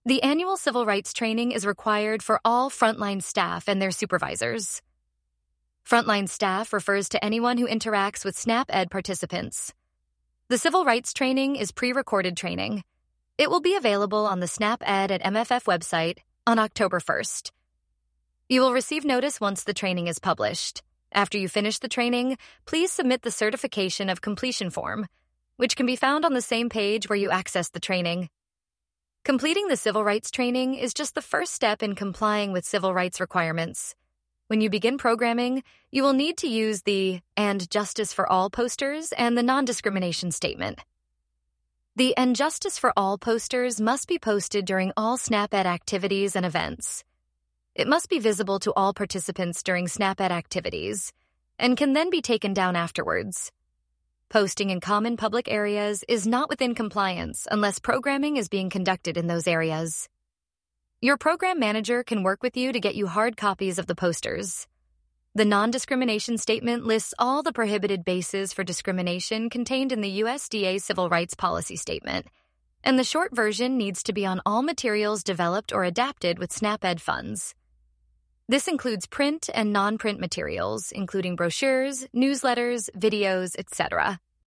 The annual civil rights training is required for all frontline staff and their supervisors. Frontline staff refers to anyone who interacts with SNAP-Ed participants. The civil rights training is pre-recorded training. It will be available on the SNAP-Ed at MFF website on October 1st. You will receive notice once the training is published. After you finish the training, please submit the certification of completion form, which can be found on the same page where you access the training. Completing the civil rights training is just the first step in complying with civil rights requirements. When you begin programming, you will need to use the "And Justice for All" posters and the non-discrimination statement. The "And Justice for All" posters must be posted during all SNAP-Ed activities and events. It must be visible to all participants during SNAP-Ed activities and can then be taken down afterwards. Posting in common public areas is not within compliance unless programming is being conducted in those areas. Your program manager can work with you to get you hard copies of the posters. The non-discrimination statement lists all the prohibited bases for discrimination contained in the USDA Civil Rights Policy Statement, and the short version needs to be on all materials developed or adapted with SNAP-Ed funds. This includes print and non-print materials, including brochures, newsletters, videos, etc.